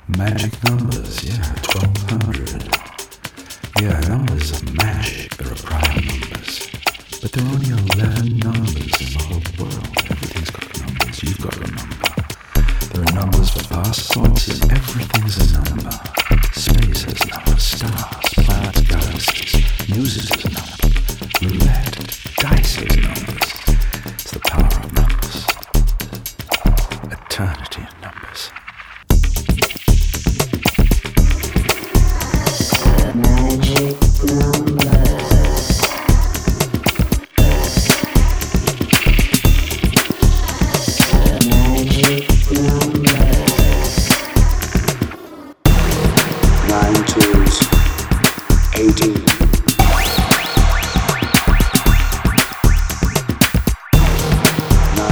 Magic numbers, yeah, 1200. Yeah, numbers are magic, there are prime numbers. But there are only 11 numbers in the whole world. Everything's got numbers, you've got a number. There are numbers for passports, and everything's a number. Space has numbers, stars, planets, galaxies. Music is a number. Roulette, dice is numbers. It's the power of numbers. Eternity.